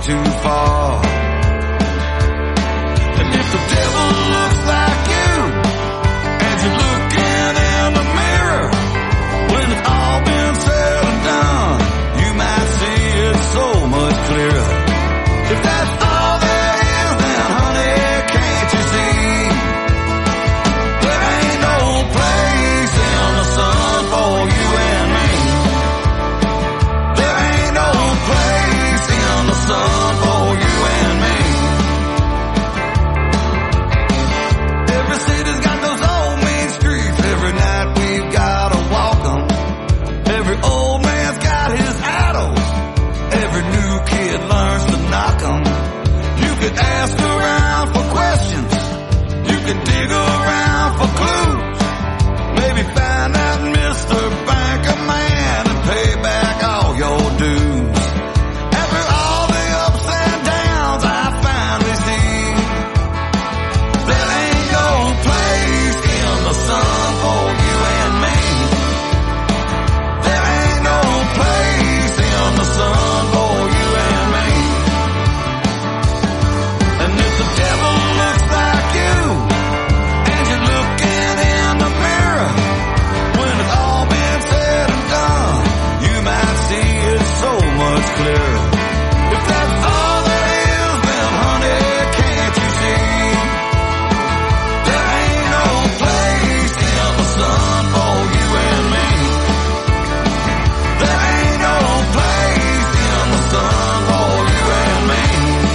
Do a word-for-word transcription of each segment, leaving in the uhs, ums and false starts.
too far. And if the devil looks like you as you're looking in the mirror, when it's all been said and done, you might see it so much clearer. If that's all there is, then honey, can't you see? There ain't no place in the sun for you and me. There ain't no place in the sun for you and me. Every city's got those old main streets. Every night we've gotta walk 'em. Every old man's got his idols. Every new kid learns to knock 'em. You could ask around for questions. You could dig around for clues. Maybe find that Mister Banker man and pay back all your dues. After all the ups and downs I finally see, there ain't no place in the sun for you and me. There ain't no place in the sun for you and me. And if the devil looks like you and you're looking in the mirror, when it's all been said and done, you might see it so much clearer. If that's all there is, then honey, can't you see? There ain't no place in the sun for you and me. There ain't no place in the sun for you and me.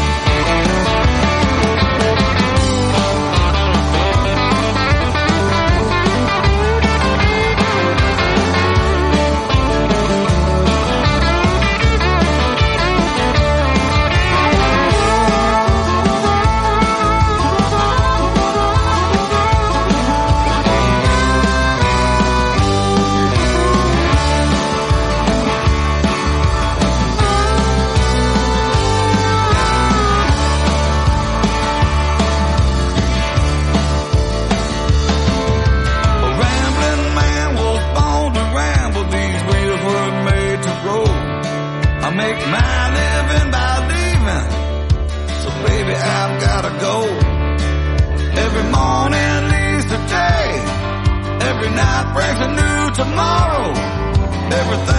A rambling man was born to ramble. These wheels were made to roll. I make my living by leaving, so baby I've gotta go. Every morning leads the day. Every night brings a new tomorrow. Everything